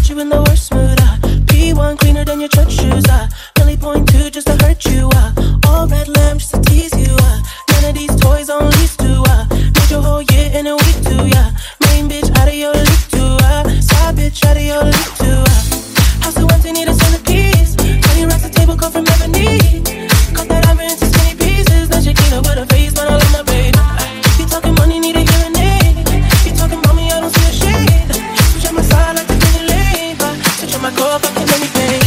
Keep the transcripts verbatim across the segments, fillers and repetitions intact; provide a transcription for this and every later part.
put you in the worst mood. Uh. P one cleaner than your church shoes. Uh. Really point two just to hurt you. Uh. All red lamb just to tease you. Uh. None of these toys on lease to. Uh. Need your whole year in a week too. Yeah. Main bitch out of your league too. Uh. Side bitch out of your league too. Uh. House so empty, need a centerpiece. twenty racks a table cut from Ebony. Cut that iron into skinny pieces. Then she clean up with her face, but I love my baby. You talking money, need a hearing aid. You talking about me, I don't see a shade. Switch on my side like the penny lane. Switch on my core, fucking let me pay.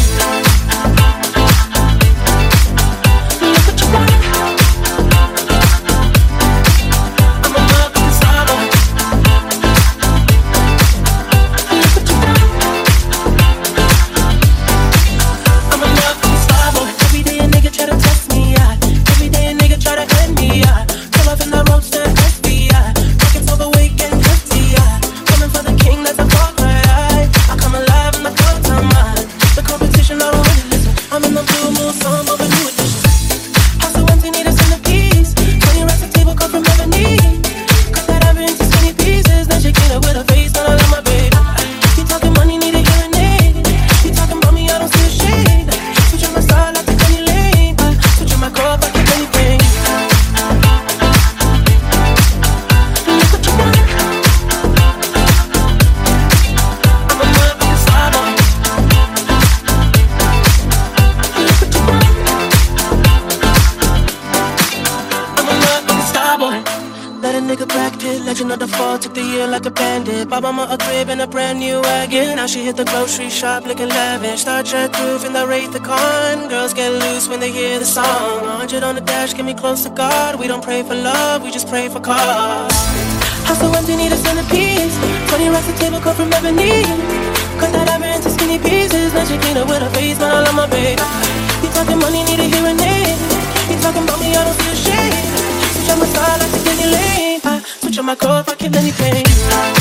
Look what you want. I'm a motherfucking star boy. Look what you want. I'm a motherfucking star boy. Every day a nigga try to test me, yeah. Every day a nigga try to end me, yeah. Pull up in the roadster, S V, yeah. Pockets overweight, getting hefty, yeah. Coming for the king, that's a far cry. I come alive in the cold time, man. The competition, I don't really listen. I'm in the blue moon, song over new edition. House so empty, need a centerpiece. twenty racks a table cut from Ebony. Cut that iron into skinny pieces. Then she clean up with her face, but I love my baby. You talking money, need a hearing aid. You talking about me, I don't see a shade. Switch on my side like the penny lane. Switch on my core, I can anything. Look what you want. I'm a motherfucking star boy. Look what you want. I'm a motherfucking star boy. Let a nigga bracket, legend of the fall, took the year like a bandit. Bought mama a crib and a brand new wagon. Now she hit the grocery shop looking lavish. Star Trek roof in the Wraith the Con. Girls get loose when they hear the song. one hundred on the dash, get me close to God. We don't pray for love, we just pray for cause. House so empty, need a centerpiece. twenty racks a table cut from Ebony. Cut that iron into skinny pieces. Then she clean up with her face, but I love my baby. You talking money, need a hearing aid. You talking about me, I don't see a shade. Switch on my side like the penny lane. Switch on my core, if I kill anything.